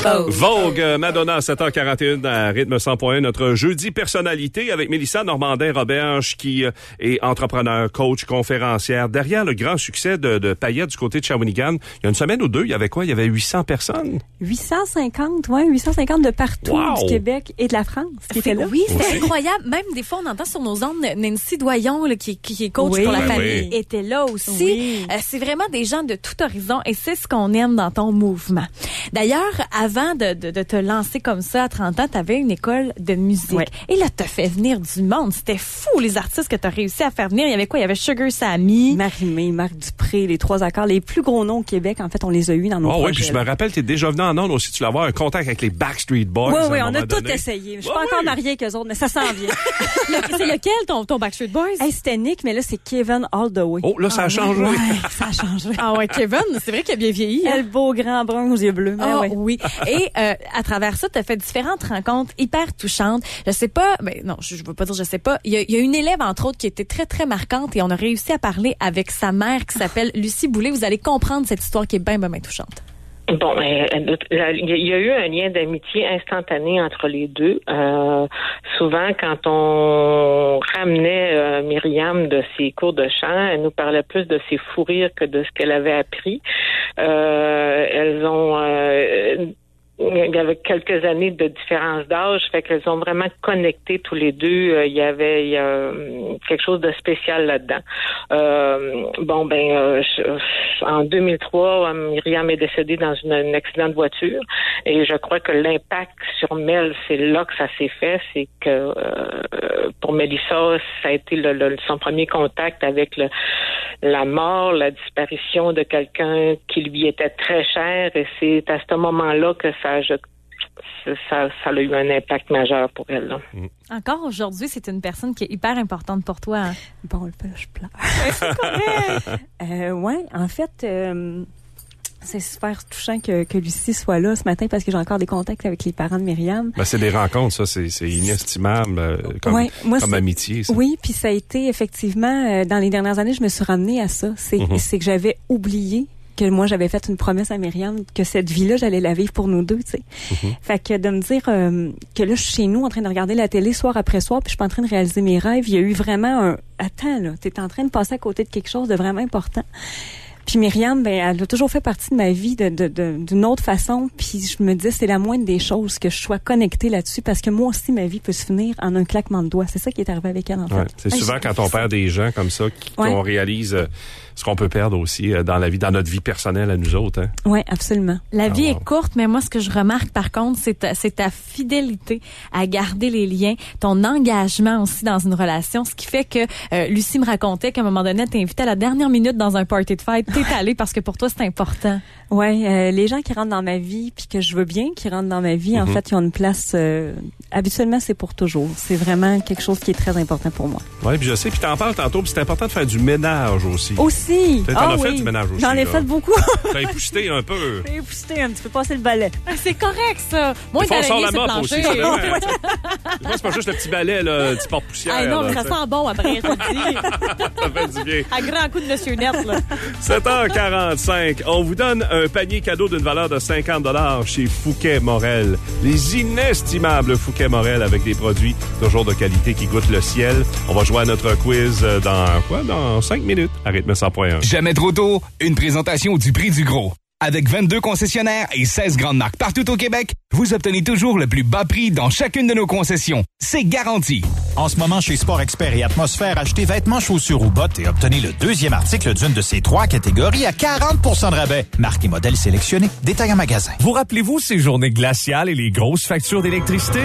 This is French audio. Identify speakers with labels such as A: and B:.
A: Vogue, Madonna à 7h41 à rythme 100.1, notre jeudi personnalité avec Mélissa Normandin-Roberge qui est entrepreneur, coach, conférencière. Derrière le grand succès de Payette du côté de Shawinigan, il y a une semaine ou deux, il y avait quoi? Il y avait 800 personnes?
B: 850 de partout du Québec et de la France qui étaient là.
C: Oui, c'est incroyable. Même des fois, on entend sur nos ondes Nancy Doyon là, qui est coach pour la famille était là aussi. Oui. C'est vraiment des gens de tout horizon et c'est ce qu'on aime dans ton mouvement. D'ailleurs, avant de te lancer comme ça à 30 ans, tu avais une école de musique. Ouais. Et là, tu as fait venir du monde. C'était fou, les artistes que tu as réussi à faire venir. Il y avait quoi? Il y avait Sugar Sammy,
B: Marie-Mé, Marc Dupré, les trois accords. Les plus gros noms au Québec, en fait, on les a eus dans nos projets.
A: Oui, puis je me rappelle, tu es déjà venu en ondes aussi. Tu vas avoir un contact avec les Backstreet Boys.
B: Oui, on a tout essayé. Je suis pas encore mariée avec eux autres, mais ça s'en vient.
C: C'est lequel, ton Backstreet Boys?
B: Hey, c'était Nick, mais là, c'est Kevin All the Way.
A: Oh, là, ça a changé.
B: Ouais, ça a changé.
C: Ah ouais, Kevin, c'est vrai qu'il a bien vieilli.
B: Le beau grand brun aux yeux bleus.
C: Oui. Et à travers ça, tu as fait différentes rencontres hyper touchantes. Je sais pas, je veux pas dire je sais pas. Il y a une élève, entre autres, qui était très, très marquante et on a réussi à parler avec sa mère qui s'appelle Lucie Boulay. Vous allez comprendre cette histoire qui est bien touchante.
D: Bon, il y a eu un lien d'amitié instantané entre les deux. Souvent, quand on ramenait Myriam de ses cours de chant, elle nous parlait plus de ses fous rires que de ce qu'elle avait appris. Il y avait quelques années de différence d'âge, fait qu'elles ont vraiment connecté tous les deux. Il y a quelque chose de spécial là-dedans. En 2003, Myriam est décédée dans un accident de voiture et je crois que l'impact sur Mel, c'est là que ça s'est fait. C'est que pour Mélissa, ça a été son premier contact avec la mort, la disparition de quelqu'un qui lui était très cher et c'est à ce moment-là que ça a eu un impact majeur pour elle. Là.
C: Encore aujourd'hui, c'est une personne qui est hyper importante pour toi. Hein?
B: Bon, là, je pleure. C'est correct. En fait, c'est super touchant que Lucie soit là ce matin parce que j'ai encore des contacts avec les parents de Myriam.
A: C'est des rencontres, ça, c'est inestimable comme amitié. Ça.
B: Oui, puis ça a été effectivement, dans les dernières années, je me suis ramenée à ça. C'est que j'avais oublié que moi, j'avais fait une promesse à Myriam que cette vie-là, j'allais la vivre pour nous deux, tu sais. Fait que de me dire que là, je suis chez nous en train de regarder la télé soir après soir, puis je suis pas en train de réaliser mes rêves, il y a eu vraiment un... Attends, là, t'es en train de passer à côté de quelque chose de vraiment important. Puis Myriam, elle a toujours fait partie de ma vie d'une autre façon. Puis je me dis, c'est la moindre des choses que je sois connectée là-dessus parce que moi aussi, ma vie peut se finir en un claquement de doigts. C'est ça qui est arrivé avec elle, en fait.
A: C'est souvent quand on perd des gens comme ça qu'on réalise ce qu'on peut perdre aussi dans la vie, dans notre vie personnelle à nous autres. Hein?
B: Oui, absolument.
C: La vie est courte, mais moi, ce que je remarque, par contre, c'est ta fidélité à garder les liens, ton engagement aussi dans une relation, ce qui fait que Lucie me racontait qu'à un moment donné, t'es invitée à la dernière minute dans un party de fête, t'es allée parce que pour toi, c'est important.
B: Oui, les gens qui rentrent dans ma vie, puis que je veux bien qu'ils rentrent dans ma vie, en fait, ils ont une place... habituellement, c'est pour toujours. C'est vraiment quelque chose qui est très important pour moi.
A: Oui, puis je sais, puis t'en parles tantôt, puis c'est important de faire du ménage aussi.
B: Aussi!
A: T'en as fait du ménage aussi.
B: J'en ai fait beaucoup.
A: T'as époussé un peu.
B: J'ai époussé un petit peu, passer le balai.
C: C'est correct, ça. Moi,
A: il faut
C: sort
A: la mop aussi. Moi,
C: c'est
A: pas juste le petit balai, là, le petit porte-poussière.
C: Ah non, mais ça sent bon après, je te dis.
A: Ça fait du bien.
C: À grand coup de Monsieur Net, là.
A: 7h45. On vous donne un panier cadeau d'une valeur de 50$ chez Fouquet Morel. Les inestimables Fouquet Morel avec des produits toujours de qualité qui goûtent le ciel. On va jouer à notre quiz dans 5 minutes à rythme 100.1.
E: Jamais trop tôt, une présentation du Prix du Gros. Avec 22 concessionnaires et 16 grandes marques partout au Québec, vous obtenez toujours le plus bas prix dans chacune de nos concessions. C'est garanti.
F: En ce moment, chez Sport Expert et Atmosphère, achetez vêtements, chaussures ou bottes et obtenez le deuxième article d'une de ces 3 catégories à 40% de rabais. Marque et modèle sélectionnés. Détail en magasin.
G: Vous rappelez-vous ces journées glaciales et les grosses factures d'électricité?